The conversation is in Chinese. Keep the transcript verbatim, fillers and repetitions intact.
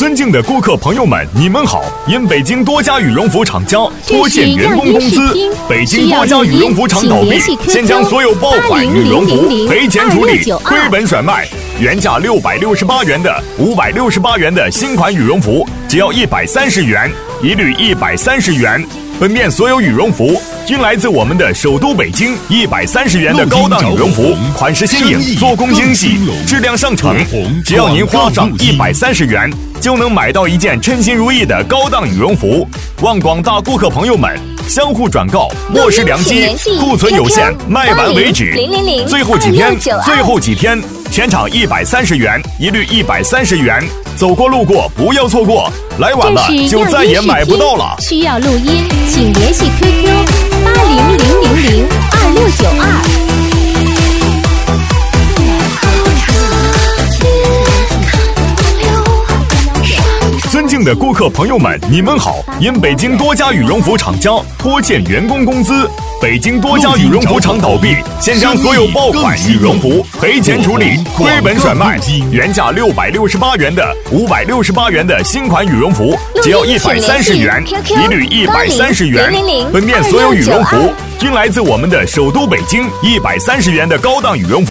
尊敬的顾客朋友们，你们好！因北京多家羽绒服厂家拖欠员工工资，北京多家羽绒服厂倒闭，现将所有爆款羽绒服赔钱处理，亏本甩卖。原价六百六十八元的、五百六十八元的新款羽绒服，只要一百三十元，一律一百三十元。本店所有羽绒服均来自我们的首都北京，一百三十元的高档羽绒服，款式新颖，做工精细，质量上乘。只要您花上一百三十元，就能买到一件称心如意的高档羽绒服。望广大顾客朋友们相互转告，莫失良机，库存有限，卖完为止。最后几天，最后几天，全场一百三十元，一律一百三十元。走过路过不要错过，来晚了就再也买不到了。 需要录音，请联系 Q Q 八零零零零二六九二。 尊敬的顾客朋友们，你们好！因北京多家羽绒服厂家拖欠员工工资，北京多家羽绒服厂倒闭，现将所有爆款羽绒服赔钱处理，亏本甩卖。原价六百六十八元的、五百六十八元的新款羽绒服，只要一百三十元，一律一百三十元。本店所有羽绒服均来自我们的首都北京，一百三十元的高档羽绒服。